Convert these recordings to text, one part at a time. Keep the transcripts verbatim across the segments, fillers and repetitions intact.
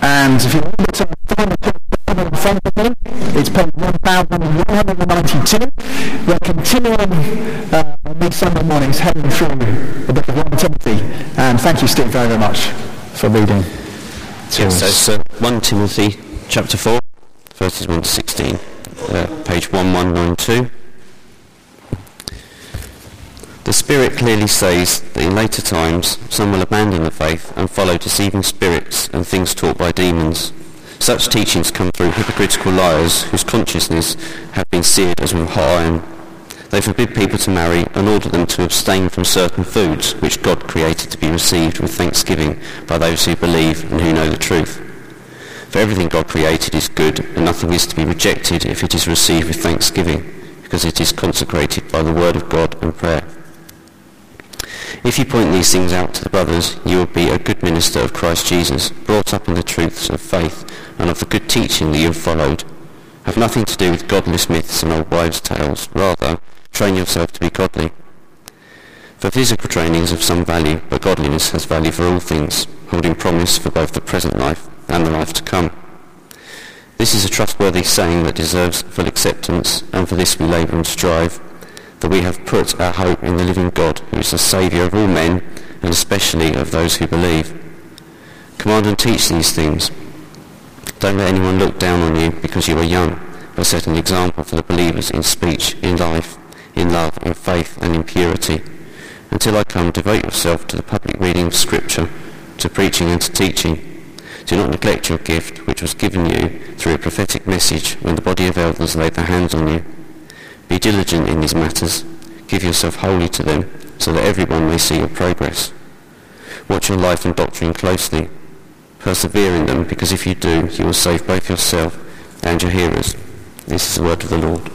And if you remember to find the Bible in front of me, it's page one thousand one hundred ninety-two. We're continuing uh, on these Sunday mornings heading through the book of First Timothy. And thank you, Steve, very, very much for reading to yes, us. so it's uh, First Timothy chapter four, verses one to sixteen, uh, page one one nine two. The Spirit clearly says that in later times some will abandon the faith and follow deceiving spirits and things taught by demons. Such teachings come through hypocritical liars whose consciousness have been seared as with hot iron. They forbid people to marry and order them to abstain from certain foods which God created to be received with thanksgiving by those who believe and who know the truth. For everything God created is good, and nothing is to be rejected if it is received with thanksgiving, because it is consecrated by the word of God and prayer. If you point these things out to the brothers, you will be a good minister of Christ Jesus, brought up in the truths of faith and of the good teaching that you have followed. Have nothing to do with godless myths and old wives' tales. Rather, train yourself to be godly. For physical training is of some value, but godliness has value for all things, holding promise for both the present life and the life to come. This is a trustworthy saying that deserves full acceptance, and for this we labour and strive, that we have put our hope in the living God, who is the Saviour of all men, and especially of those who believe. Command and teach these things. Don't let anyone look down on you because you are young, but set an example for the believers in speech, in life, in love, in faith, and in purity. Until I come, devote yourself to the public reading of Scripture, to preaching and to teaching. Do not neglect your gift, which was given you through a prophetic message when the body of elders laid their hands on you. Be diligent in these matters. Give yourself wholly to them, so that everyone may see your progress. Watch your life and doctrine closely. Persevere in them, because if you do, you will save both yourself and your hearers. This is the word of the Lord.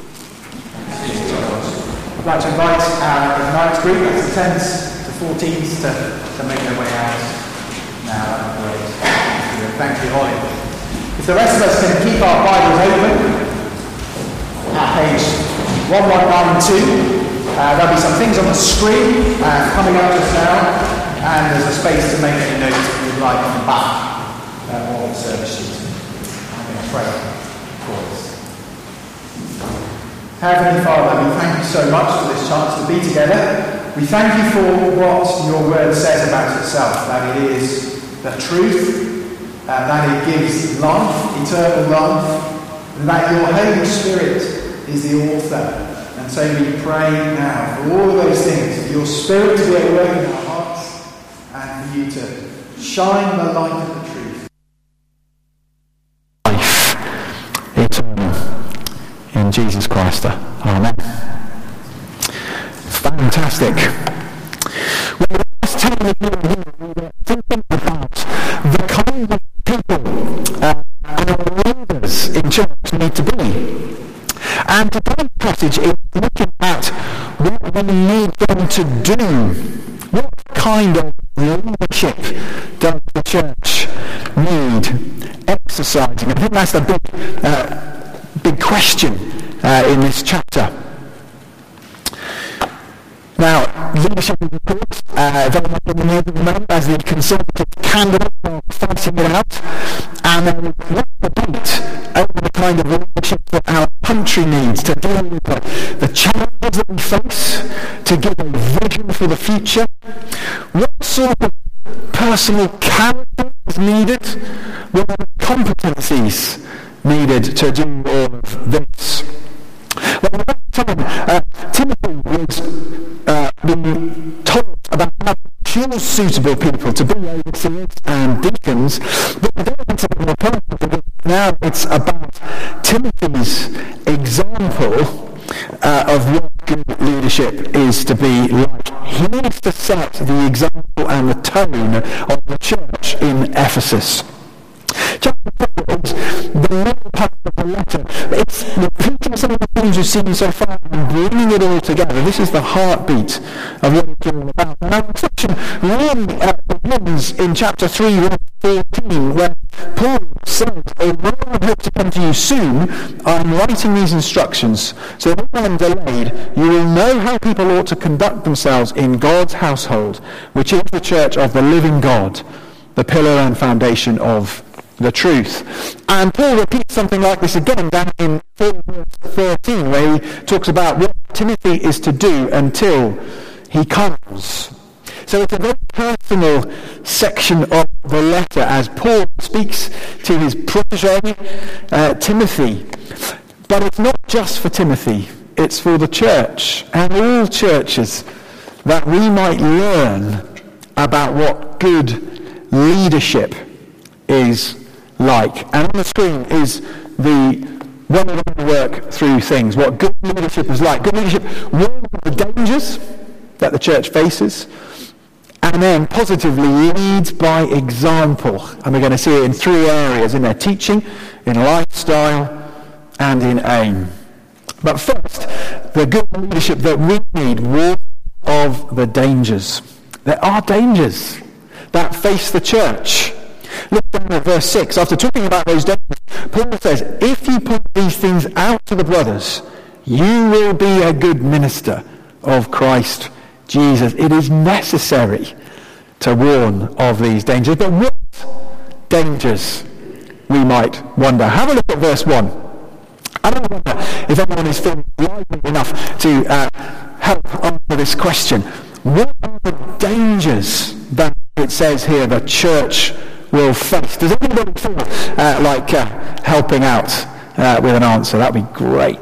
I'd like to invite our Ignite group, that's the tens to fourteens, to, to make their way out now. That'd be great. Thank you, Holly. If the rest of us can keep our Bibles open, at page one one nine two, uh, there'll be some things on the screen uh, coming up just now, and there's a space to make any notes if you'd like on the back uh, of the service sheet. I'm going to pray for us. Heavenly Father, we thank you so much for this chance to be together. We thank you for what your word says about itself, that it is the truth, uh, that it gives life, eternal life, and that your Holy Spirit is the author. And so we pray now for all of those things, for your Spirit to be at work in our hearts, and for you to shine the light of the truth. Life eternal in Jesus Christ. Amen. Fantastic. Well, last time we were thinking about the kind of people uh, our leaders in church need to be. And today's passage is looking at what we need them to do. What kind of leadership does the church need exercising? I think that's the big, uh, big question uh, in this chapter. Now, leadership is, of course, uh, very much in the news at the moment as the Conservative candidates are fighting it out, and there is lots of debate over the kind of leadership that our country needs to deal with the, the challenges that we face, to give a vision for the future. What sort of personal character is needed? What are the competencies needed to do all of this? Well, at that time, uh, Timothy was uh, being told about how to choose suitable people to be overseers and deacons, but we don't want to be more personal. Now it's about Timothy's example uh, of what good leadership is to be like. He needs to set the example and the tone of the church in Ephesus. Chapter four is the middle part of the letter. It's repeating some of the things we've seen so far and bringing it all together. This is the heartbeat of what it's all about. And our section really uh, begins in chapter three, verse fourteen, where Paul says, although I hope to come to you soon, I'm writing these instructions, so that when I'm delayed, you will know how people ought to conduct themselves in God's household, which is the church of the living God, the pillar and foundation of the truth. And Paul repeats something like this again down in four verse thirteen, where he talks about what Timothy is to do until he comes. So it's a very personal section of the letter as Paul speaks to his protege, uh, Timothy. But it's not just for Timothy, it's for the church and all churches, that we might learn about what good leadership is like. And on the screen is the one we're going to work through things, what good leadership is like. Good leadership warns of the dangers that the church faces, and then positively leads by example. And we're going to see it in three areas: in their teaching, in lifestyle, and in aim. But first, the good leadership that we need warns of the dangers. There are dangers that face the church. Look down at verse six. After talking about those dangers, Paul says, if you point these things out to the brothers, you will be a good minister of Christ Jesus. It is necessary to warn of these dangers. But what dangers, we might wonder? Have a look at verse one. I don't wonder if anyone is feeling lively enough to uh, help answer this question. What are the dangers that it says here the church will face? Does anybody feel uh, like uh, helping out uh, with an answer? That would be great.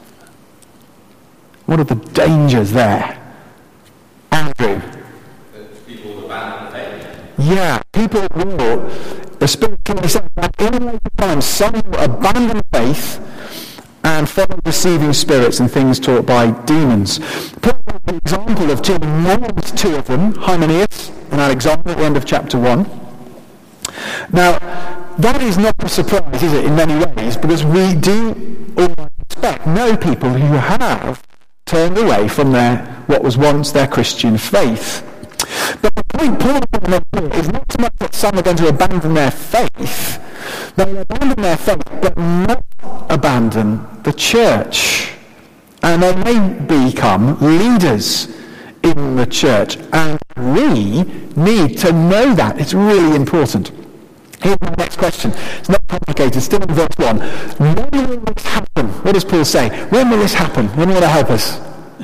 What are the dangers there? Andrew? That people will abandon the faith. Yeah, people will. The Spirit clearly says that in later times some will abandon faith and follow deceiving spirits and things taught by demons. Paul gives the example of two, names two of them, Hymenaeus and Alexander, at the end of chapter one. Now, that is not a surprise, is it, in many ways, because we do all expect, know people who have turned away from their what was once their Christian faith. But the point Paul is going to make here is not so much that some are going to abandon their faith. They will abandon their faith, but not abandon the church. And they may become leaders in the church. And we need to know that. It's really important. Here's my next question. It's not complicated. Still in verse one. When will this happen? What does Paul say? When will this happen? When will it help us?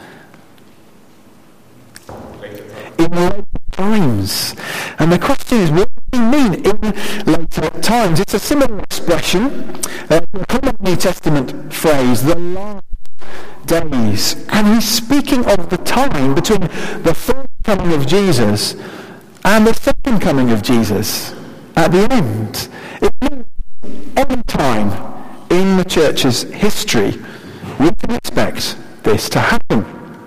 In later times. And the question is, what do we mean in later times? It's a similar expression, uh, a common New Testament phrase, the last days. And he's speaking of the time between the first coming of Jesus and the second coming of Jesus at the end. It means any time in the church's history we can expect this to happen.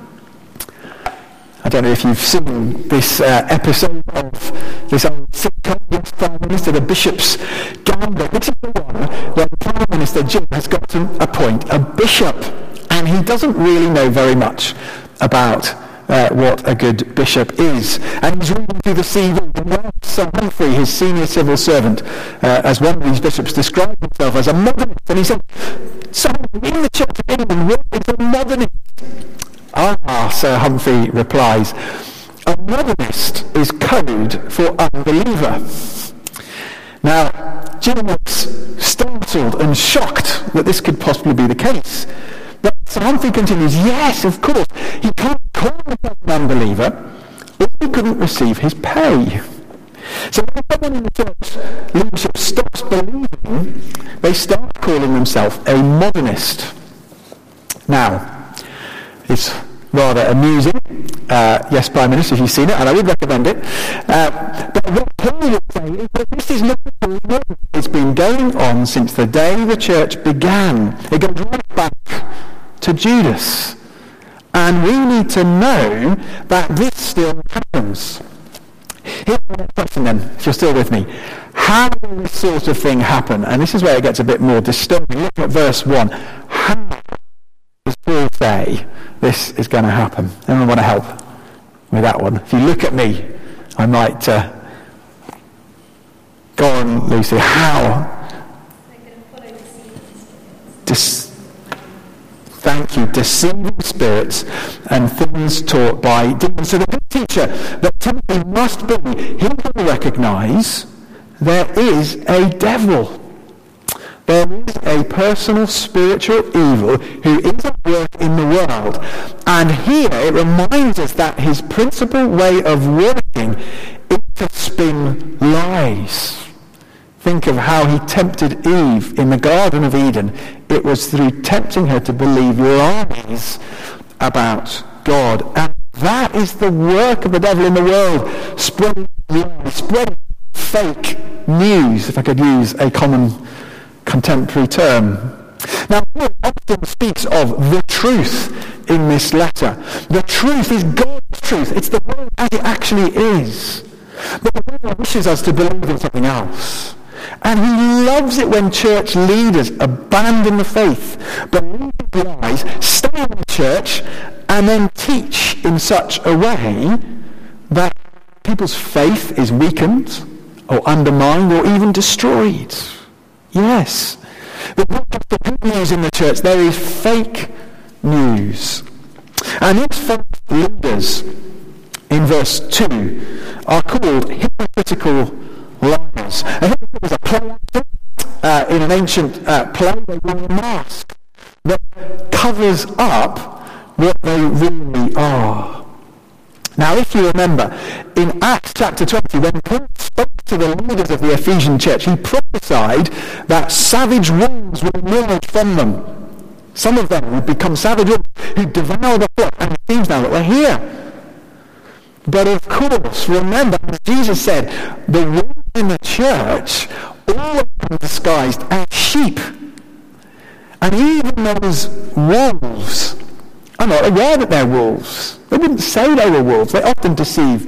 I don't know if you've seen this uh, episode of this old sitcom, yes, Prime Minister, the Bishop's Gambit. This is the one where the Prime Minister, Jim, has got to appoint a bishop, and he doesn't really know very much about uh, what a good bishop is. And he's reading through the C V, and Sir Humphrey, his senior civil servant, uh, as one of these bishops, described himself as a modernist, and he said, "So in the Church of England, what is a modernist?" Ah, Sir Humphrey replies, "A modernist is code for unbeliever." Now, Jim was startled and shocked that this could possibly be the case. But Sir Humphrey continues, yes, of course, he can't call himself an unbeliever if he couldn't receive his pay. So when someone in the church leadership stops believing, they start calling themselves a modernist. Now, it's rather amusing. Uh, yes, Prime Minister, if you've seen it, and I would recommend it. Uh, but what Paul would say is that this is not new. It's been going on since the day the church began. It goes right back to Judas. And we need to know that this still happens. Here's the next question then, if you're still with me. How will this sort of thing happen? And this is where it gets a bit more disturbing. Look at verse one. How does Paul say this is going to happen? Anyone want to help with that one? If you look at me, I might uh, go on, Lucy. How? Dis- Thank you. Deceiving spirits and things taught by demons. So the good teacher that Timothy must be, he will recognise there is a devil. There is a personal spiritual evil who is at work in the world. And here it reminds us that his principal way of working is to spin lies. Think of how he tempted Eve in the Garden of Eden. It was through tempting her to believe lies about God. And that is the work of the devil in the world, spreading lies, spreading fake news, if I could use a common contemporary term. Now, Paul often speaks of the truth in this letter. The truth is God's truth. It's the word as it actually is. But the Bible wishes us to believe in something else. And he loves it when church leaders abandon the faith, believe lies, stay in the church, and then teach in such a way that people's faith is weakened or undermined or even destroyed. Yes. But not just the good news in the church, there is fake news. And these fake leaders in verse two are called hypocritical liars. A hypocrite is a play actor. Uh, in an ancient uh, play, they wear a mask that covers up what they really are. Now, if you remember, in Acts chapter twenty, when Paul spoke to the leaders of the Ephesian church, he prophesied that savage wolves would emerge from them. Some of them would become savage wolves who devour the flock, and it seems now that we're here. But of course, remember, as Jesus said, the wolves in the church, all of them disguised as sheep. And even those wolves are not aware that they're wolves. They wouldn't say they were wolves. They often deceive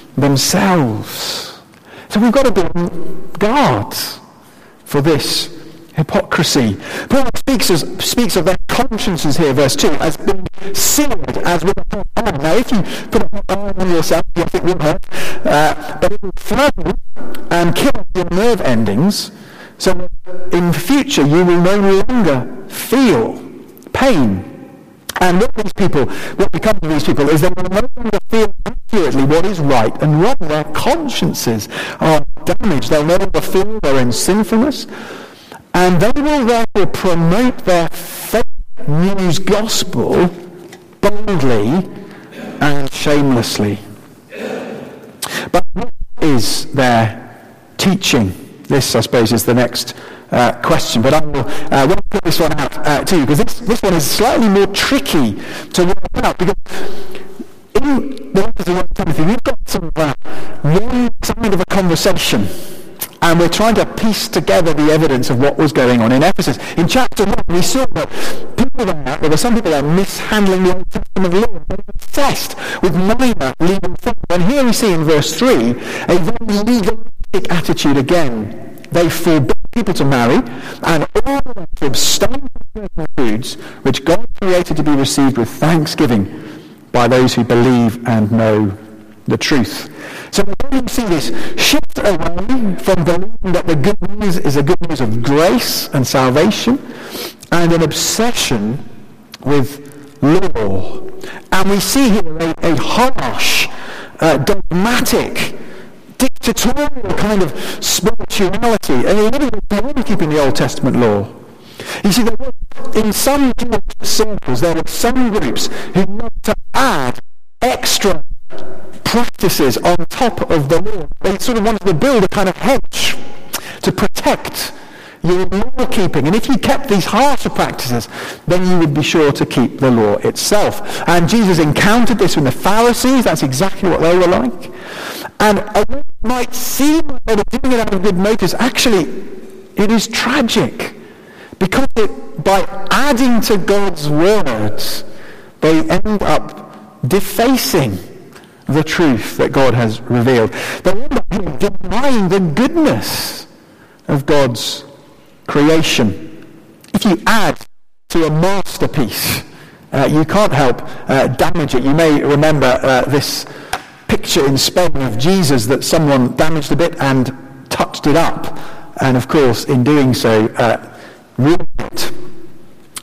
themselves. So we've got to be on guard for this hypocrisy. Paul speaks, as, speaks of their consciences here, verse two, as being seared as with a hot iron. Now, if you put a hot iron on yourself, yes, it won't hurt, uh, but it will flow and kill your nerve endings, so that in the future you will no longer feel pain. And what these people, what becomes of these people is they will no longer feel accurately what is right and wrong. Their consciences are damaged. They'll no longer feel they're in sinfulness. And they will therefore promote their fake news gospel boldly and shamelessly. But what is their teaching? This, I suppose, is the next uh, question. But I will uh, want to put this one out uh, to you, because this, this one is slightly more tricky to work out. Because in the letters of First Timothy, we've got some uh, one side of a conversation, and we're trying to piece together the evidence of what was going on in Ephesus. In chapter one, we saw that people there, there were some people there mishandling the Old Testament law. They were obsessed with minor legal things. And here we see in verse three a very legalistic attitude again. They forbid people to marry, and all of them to abstain from certain foods which God created to be received with thanksgiving by those who believe and know the truth. So we see this shift away from believing that the good news is a good news of grace and salvation, and an obsession with law. And we see here a, a harsh, uh, dogmatic, dictatorial kind of spirituality. And in other words, they weren't keeping the Old Testament law. You see, there were, in some Jewish circles, there were some groups who wanted to add extra practices on top of the law. They sort of wanted to build a kind of hedge to protect your law keeping. And if you kept these harsher practices, then you would be sure to keep the law itself. And Jesus encountered this with the Pharisees. That's exactly what they were like. And although it might seem like they were doing it out of good motives, actually it is tragic, because it, by adding to God's words, they end up defacing the truth that God has revealed. They end up denying the goodness of God's creation. If you add to a masterpiece, uh, you can't help uh, damage it. You may remember uh, this picture in Spain of Jesus that someone damaged a bit and touched it up, and of course in doing so uh, ruined it.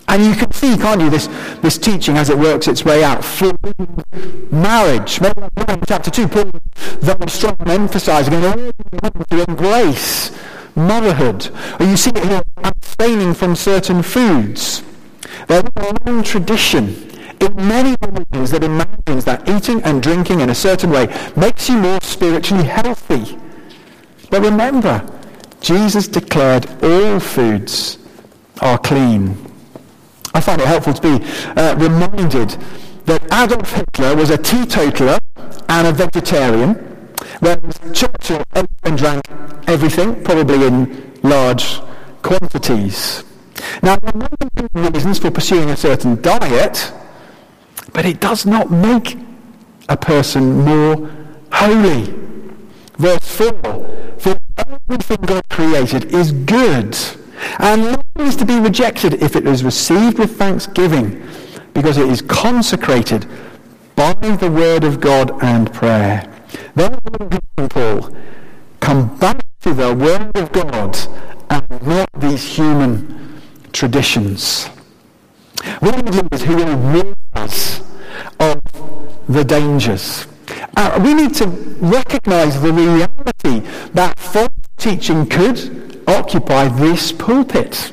And you can see, can't you, this, this teaching as it works its way out. Forbidding marriage. Maybe in chapter two, Paul very strong on emphasising and urging women to embrace motherhood. Or you see it here, abstaining from certain foods. There is a long tradition in many religions that imagines that eating and drinking in a certain way makes you more spiritually healthy. But remember, Jesus declared all foods are clean. I find it helpful to be uh, reminded that Adolf Hitler was a teetotaler and a vegetarian, whereas Churchill ate and drank everything, probably in large quantities. Now, there may be good reasons for pursuing a certain diet, but it does not make a person more holy. Verse four, for everything God created is good, and nothing is to be rejected if it is received with thanksgiving, because it is consecrated by the word of God and prayer. Then Paul, come back to the word of God and not these human traditions. We need leaders who will warn us of the dangers. Uh, we need to recognise the reality that false teaching could occupy this pulpit.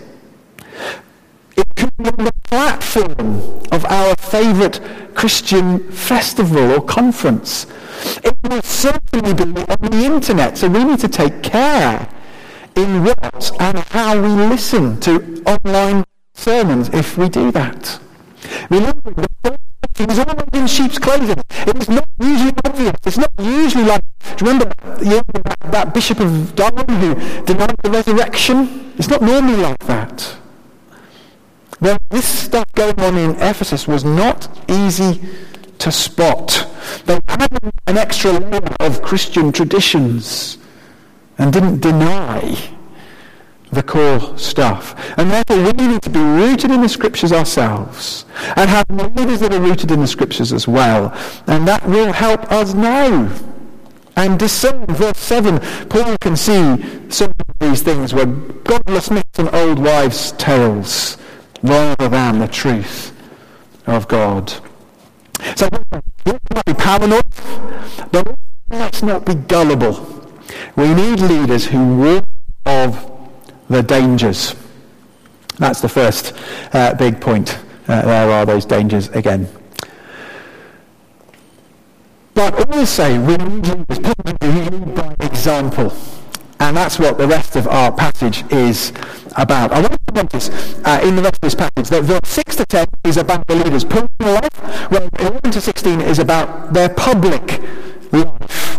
It could be on the platform of our favourite Christian festival or conference. It will certainly be on the internet, so we need to take care in what and how we listen to online sermons if we do that. Remember, the false teaching is always in sheep's clothing. It is not usually obvious. It's not usually like, do you remember you know, that, that Bishop of Durham who denied the resurrection? It's not normally like that. Well, this stuff going on in Ephesus was not easy to spot. They had an extra layer of Christian traditions and didn't deny the core stuff. And therefore we need to be rooted in the scriptures ourselves and have leaders that are rooted in the scriptures as well. And that will help us know and discern. Verse seven, Paul can see some of these things were godless myths and old wives' tales rather than the truth of God. So let's not be paranoid, but let's not be gullible. We need leaders who warn of the dangers. That's the first uh, big point. Uh, there are those dangers again. But also we need leaders who lead by example. And that's what the rest of our passage is about. I want to notice uh, in the rest of this passage that verse six to ten is about the leader's personal life, while eleven to sixteen is about their public life.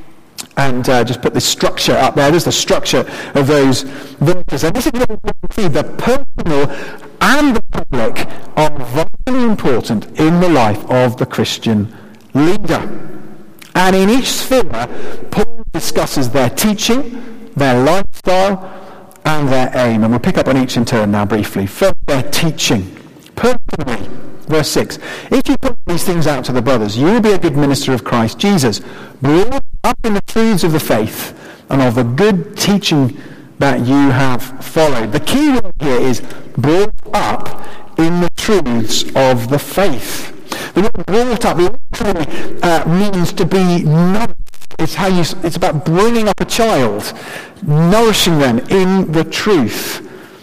And uh, just put this structure up there. There's the structure of those verses. And this is where we can see the personal and the public are vitally important in the life of the Christian leader. And in each sphere, Paul discusses their teaching, their lifestyle, and their aim. And we'll pick up on each in turn now briefly. First, their teaching. Personally, verse six. If you put these things out to the brothers, you will be a good minister of Christ Jesus, brought up in the truths of the faith and of the good teaching that you have followed. The key word here is brought up in the truths of the faith. The word brought up literally uh, means to be nourished. It's how you. It's about bringing up a child, nourishing them in the truth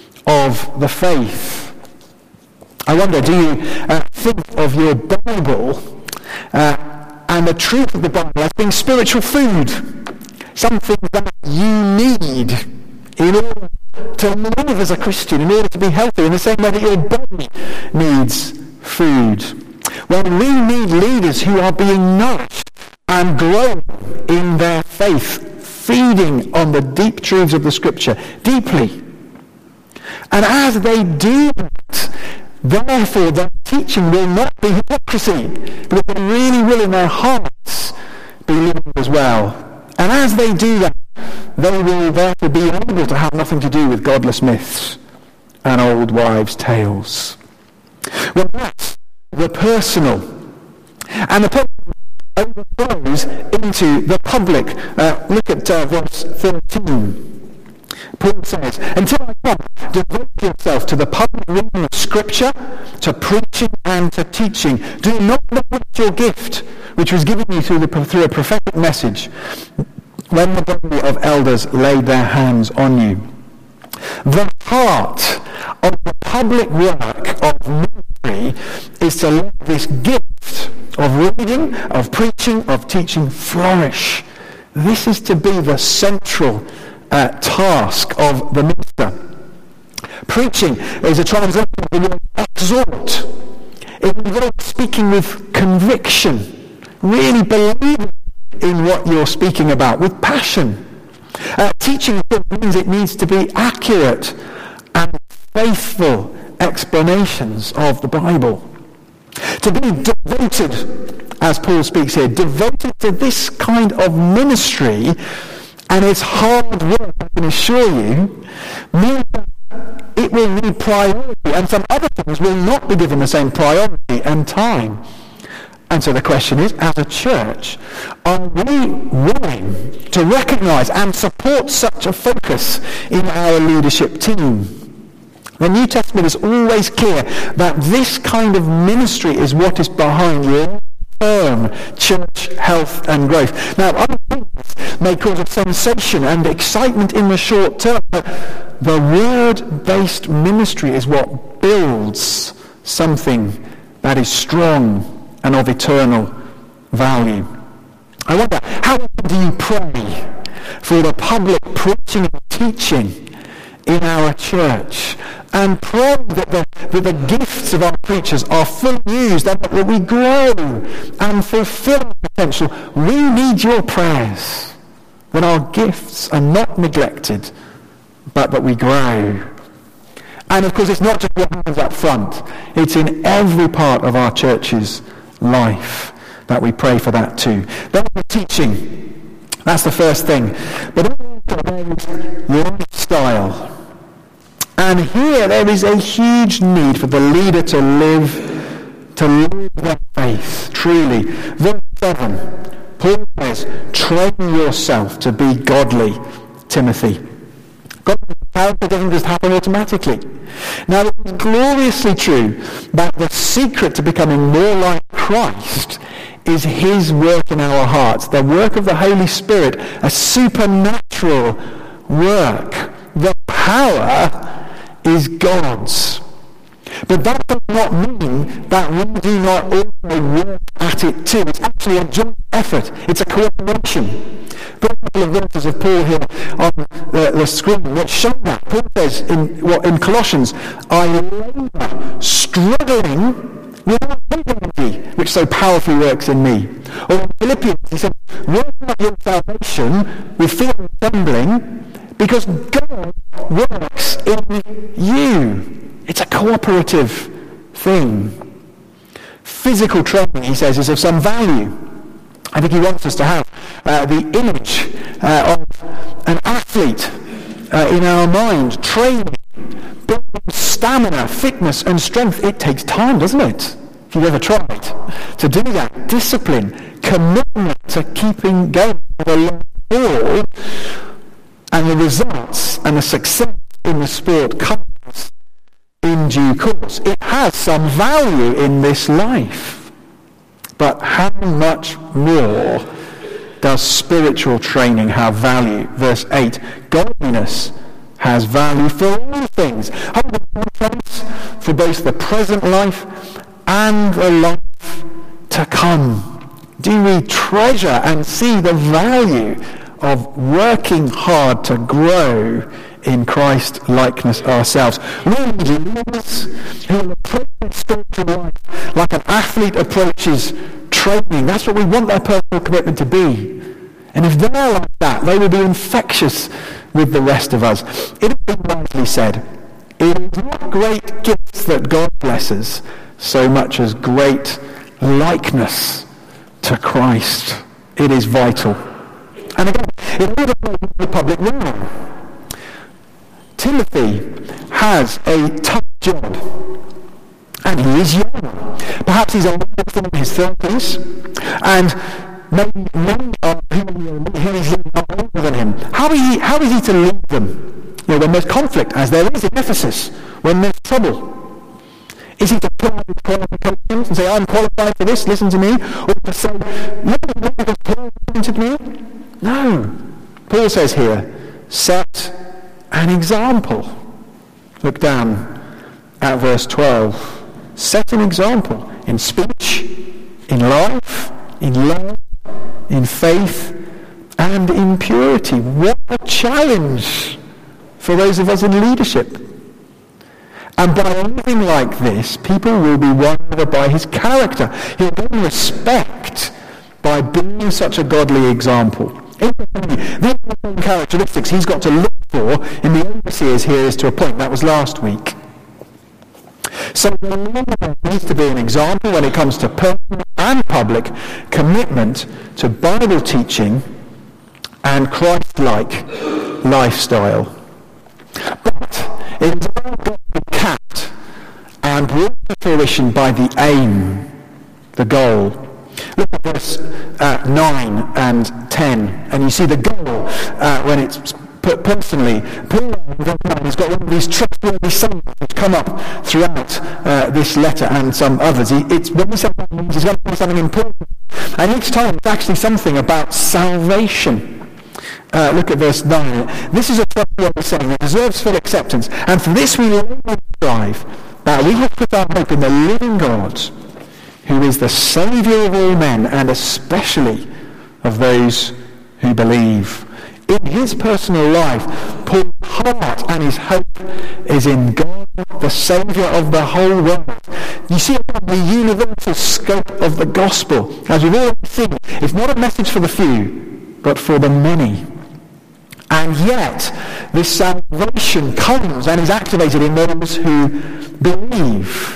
of the faith. I wonder, do you uh, think of your Bible uh, and the truth of the Bible as being spiritual food, something that you need in order to live as a Christian, in order to be healthy, in the same way that your body needs food? Well, we need leaders who are being nourished and growing in their faith, feeding on the deep truths of the Scripture, deeply. And as they do that, therefore their teaching will not be hypocrisy, but they really will in their hearts be living as well. And as they do that, they will therefore be able to have nothing to do with godless myths and old wives' tales. Well, that's the personal. And the personal overflows into the public. Uh, look at uh, verse thirteen. Paul says, until I come, devote yourself to the public reading of Scripture, to preaching and to teaching. Do not neglect your gift, which was given you through, the, through a prophetic message, when the body of elders laid their hands on you. The heart of the public work of ministry is to let this gift of reading, of preaching, of teaching flourish. This is to be the central uh, task of the minister. Preaching is a translation of the word exhort. It involves speaking with conviction, really believing in what you're speaking about, with passion. Uh, teaching means it needs to be accurate and faithful explanations of the Bible. To be devoted, as Paul speaks here, devoted to this kind of ministry, and it's hard work, I can assure you, means that it will need priority, and some other things will not be given the same priority and time. And so the question is, as a church, are we willing to recognise and support such a focus in our leadership team? The New Testament is always clear that this kind of ministry is what is behind long-term church health and growth. Now, other things may cause a sensation and excitement in the short term, but the word-based ministry is what builds something that is strong and of eternal value. I wonder, how often do you pray for the public preaching and teaching in our church, and pray that the, that the gifts of our preachers are fully used and that we grow and fulfill our potential? We need your prayers, that our gifts are not neglected, but that we grow. And of course, it's not just what happens up front, it's in every part of our church's life that we pray for that too. Then the teaching, that's the first thing. But also lifestyle. And here there is a huge need for the leader to live, to live their faith, truly. Verse seven, Paul says, train yourself to be godly, Timothy. Godly character doesn't just happen automatically. Now, it is gloriously true that the secret to becoming more like Christ is his work in our hearts, the work of the Holy Spirit, a supernatural work. The power is God's. But that does not mean that we do not also work at it too. It's actually a joint effort. It's a cooperation. Put a couple of verses of Paul here on the, the screen which show that. Paul says in, well, in Colossians, I labour, struggling with our dignity, which so powerfully works in me. Or in Philippians, he said, work out your salvation with fear and trembling, because God works in you. It's a cooperative thing. Physical training, he says, is of some value. I think he wants us to have uh, the image uh, of an athlete uh, in our mind, training, building stamina, fitness and strength. It takes time, doesn't it? If you've ever tried to do that, discipline, commitment to keeping going for the long haul, and the results and the success in the sport comes in due course. It has some value in this life. But how much more does spiritual training have value? Verse eight, godliness has value for all things. For both the present life and the life to come. Do we treasure and see the value of working hard to grow in Christ likeness ourselves? We need leaders who will approach spiritual life like an athlete approaches training. That's what we want their personal commitment to be. And if they're like that, they will be infectious with the rest of us. It has been widely said, it is not great gifts that God blesses so much as great likeness to Christ. It is vital. And again, in order to play the public role, Timothy has a tough job, and he is young. Perhaps he's a man in his thirties, and maybe many of whom he's leading are older than him. How is he, how is he to lead them? You know, when there's conflict, as there is in Ephesus, when there's trouble? Is he to put out his qualifications and say, I'm qualified for this, listen to me? Or to say, no, no, because Paul listen to me? No. Paul says here, set an example. Look down at verse twelve. Set an example in speech, in life, in love, in faith, and in purity. What a challenge for those of us in leadership. And by living like this, people will be won over by his character. He'll gain respect by being such a godly example. These are the characteristics he's got to look for in the overseers he is to appoint. That was last week. So the leader needs to be an example when it comes to personal and public commitment to Bible teaching and Christ-like lifestyle. But it is all got to be capped and brought to fruition by the aim, the goal. Look at verse uh, nine and ten, and you see the goal uh, when it's put personally. Paul has got one of these trustworthy sayings which come up throughout uh, this letter and some others. He, it's when he says he's going to do something important, and each time it's actually something about salvation. Uh, look at verse nine. This is a trustworthy saying that deserves full acceptance, and for this we always strive, that we have put our hope in the living God, who is the Saviour of all men, and especially of those who believe. In his personal life, Paul's heart and his hope is in God, the Saviour of the whole world. You see the universal scope of the gospel. As we've already seen, it's not a message for the few, but for the many. And yet, this salvation comes and is activated in those who believe.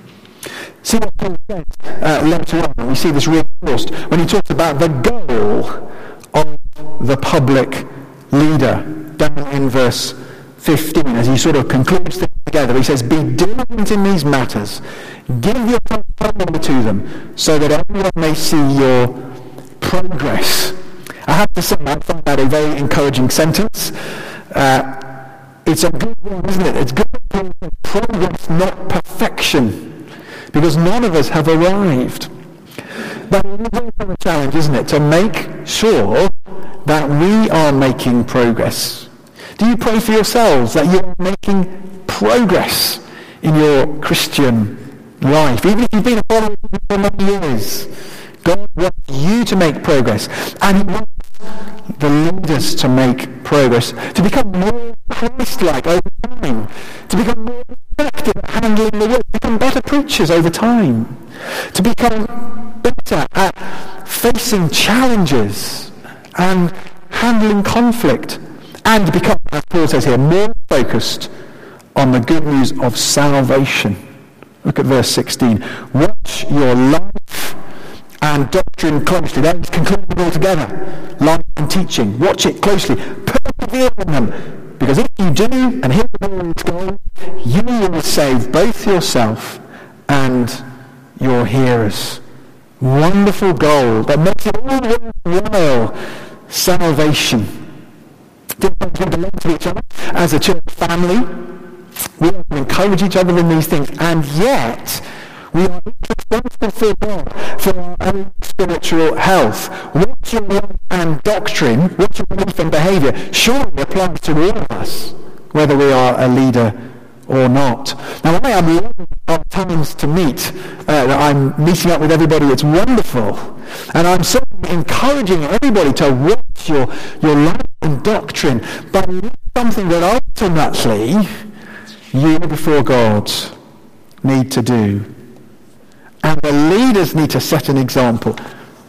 See what Paul says uh, later on. We see this reinforced when he talks about the goal of the public leader, down in verse fifteen, as he sort of concludes things together. He says, be diligent in these matters, give your time to them, so that everyone may see your progress. I have to say, I find that a very encouraging sentence. Uh, it's a good one, isn't it? It's good progress, not perfection, because none of us have arrived. But it is also a challenge, isn't it, to make sure that we are making progress. Do you pray for yourselves that you are making progress in your Christian life? Even if you've been a follower for many years, God wants you to make progress, and he wants the leaders to make progress, to become more Christ-like over time, to become more effective at handling the word, to become better preachers over time, to become better at facing challenges and handling conflict, and become, as Paul says here, more focused on the good news of salvation. Look at verse sixteen. Watch your life and doctrine closely. That is concluded all together. Life and teaching. Watch it closely. Persevere in them. Because if you do, and here the Lord's goal, you will save both yourself and your hearers. Wonderful goal that makes it all worthwhile. Salvation. We belong to each other as a church family. We encourage each other in these things, and yet we are responsible for God, for our own spiritual health. What's your life and doctrine, what's your belief and behaviour, surely applies to all of us, whether we are a leader or not. Now, I am loving our times to meet. Uh, I'm meeting up with everybody. It's wonderful. And I'm certainly encouraging everybody to watch your, your life and doctrine, but it's something that ultimately you before God need to do. And the leaders need to set an example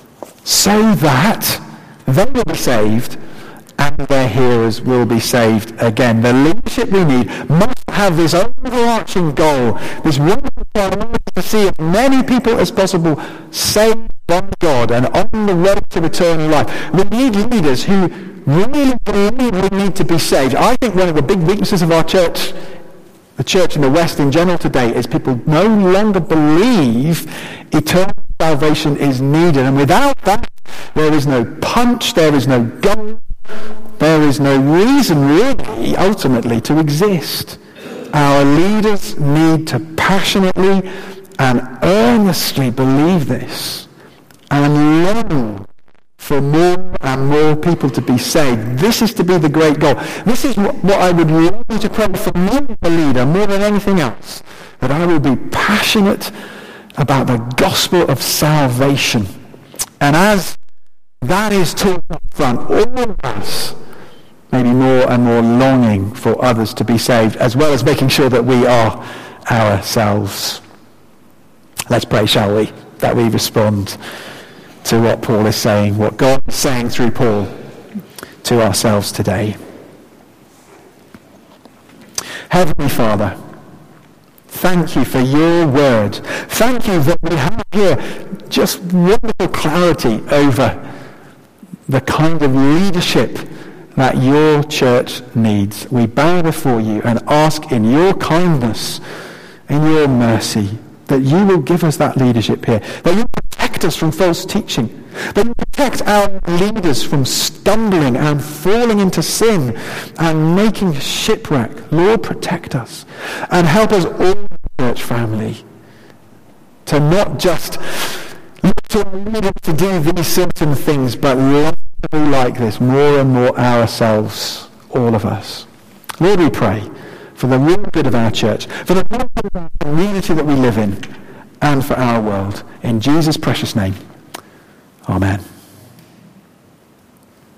so that they will be saved and their hearers will be saved again. The leadership we need must have this overarching goal, this wonderful priority to see as many people as possible saved by God and on the road to eternal life. We need leaders who really believe we need to be saved. I think one of the big weaknesses of our church, the church in the West in general today, is people no longer believe eternal salvation is needed. And without that, there is no punch, there is no goal, there is no reason really, ultimately, to exist. Our leaders need to passionately and earnestly believe this and long for more and more people to be saved. This is to be the great goal. This is what, what I would love you to pray for me, the leader, more than anything else, that I will be passionate about the gospel of salvation. And as that is taught up front, all of us may be more and more longing for others to be saved, as well as making sure that we are ourselves. Let's pray, shall we, that we respond to what Paul is saying, what God is saying through Paul to ourselves today. Heavenly Father, thank you for your word. Thank you that we have here just wonderful clarity over the kind of leadership that your church needs. We bow before you and ask in your kindness, in your mercy, that you will give us that leadership here, that you protect us from false teaching, that you protect our leaders from stumbling and falling into sin and making shipwreck. Lord, protect us and help us all, church family, to not just look to our leaders to do these certain things, but love to be like this more and more ourselves, all of us. Lord, we pray for the real good of our church, for the real good of our community that we live in, and for our world. In Jesus' precious name, amen.